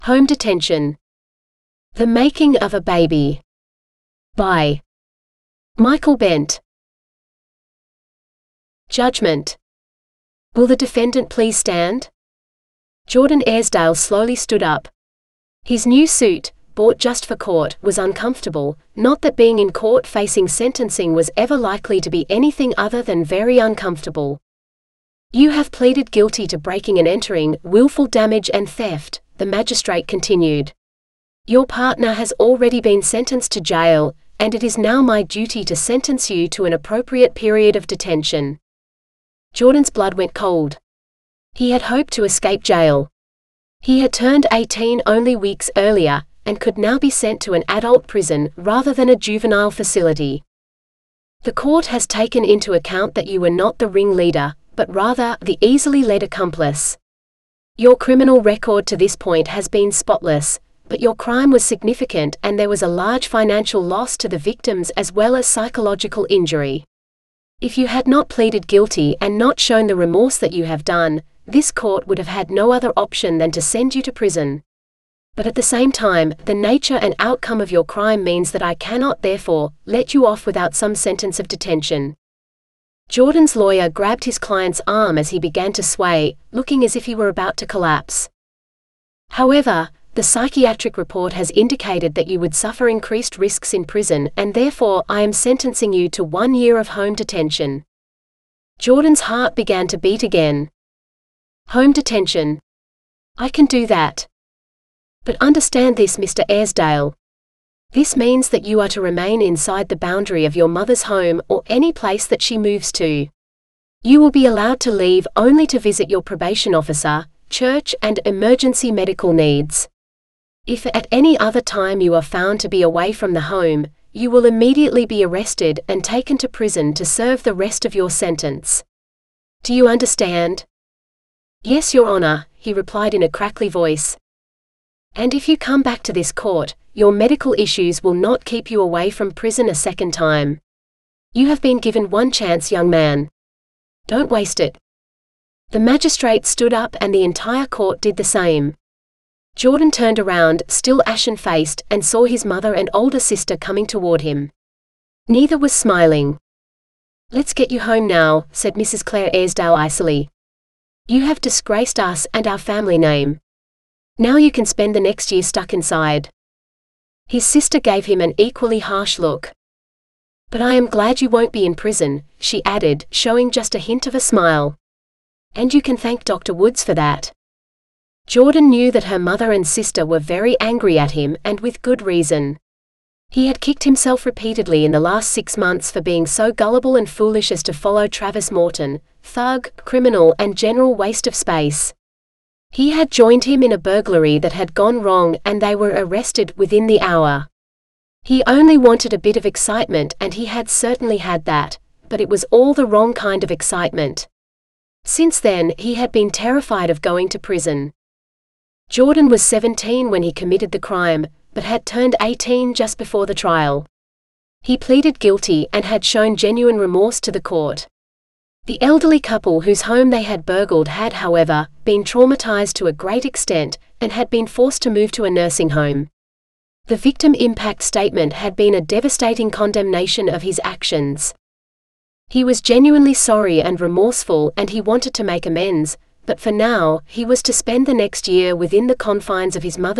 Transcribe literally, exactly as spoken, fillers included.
Home Detention. The Making of a Baby. By Michael Bent. Judgment. Will the defendant please stand? Jordan Airsdale slowly stood up. His new suit, bought just for court, was uncomfortable, not that being in court facing sentencing was ever likely to be anything other than very uncomfortable. You have pleaded guilty to breaking and entering, willful damage and theft, the magistrate continued. Your partner has already been sentenced to jail, and it is now my duty to sentence you to an appropriate period of detention. Jordan's blood went cold. He had hoped to escape jail. He had turned eighteen only weeks earlier, and could now be sent to an adult prison rather than a juvenile facility. The court has taken into account that you were not the ringleader, but rather the easily led accomplice. Your criminal record to this point has been spotless, but your crime was significant and there was a large financial loss to the victims as well as psychological injury. If you had not pleaded guilty and not shown the remorse that you have done, this court would have had no other option than to send you to prison. But at the same time, the nature and outcome of your crime means that I cannot, therefore, let you off without some sentence of detention. Jordan's lawyer grabbed his client's arm as he began to sway, looking as if he were about to collapse. However, the psychiatric report has indicated that you would suffer increased risks in prison, and therefore I am sentencing you to one year of home detention. Jordan's heart began to beat again. Home detention. I can do that. But understand this, Mister Airsdale. This means that you are to remain inside the boundary of your mother's home or any place that she moves to. You will be allowed to leave only to visit your probation officer, church, and emergency medical needs. If at any other time you are found to be away from the home, you will immediately be arrested and taken to prison to serve the rest of your sentence. Do you understand? Yes, Your Honor, he replied in a crackly voice. And if you come back to this court, your medical issues will not keep you away from prison a second time. You have been given one chance, young man. Don't waste it. The magistrate stood up and the entire court did the same. Jordan turned around, still ashen-faced, and saw his mother and older sister coming toward him. Neither was smiling. Let's get you home now, said Missus Claire Airsdale icily. You have disgraced us and our family name. Now you can spend the next year stuck inside. His sister gave him an equally harsh look. But I am glad you won't be in prison, she added, showing just a hint of a smile. And you can thank Doctor Woods for that. Jordan knew that her mother and sister were very angry at him, and with good reason. He had kicked himself repeatedly in the last six months for being so gullible and foolish as to follow Travis Morton, thug, criminal, and general waste of space. He had joined him in a burglary that had gone wrong, and they were arrested within the hour. He only wanted a bit of excitement, and he had certainly had that, but it was all the wrong kind of excitement. Since then, he had been terrified of going to prison. Jordan was seventeen when he committed the crime, but had turned eighteen just before the trial. He pleaded guilty and had shown genuine remorse to the court. The elderly couple whose home they had burgled had, however, been traumatized to a great extent, and had been forced to move to a nursing home. The victim impact statement had been a devastating condemnation of his actions. He was genuinely sorry and remorseful, and he wanted to make amends, but for now, he was to spend the next year within the confines of his mother's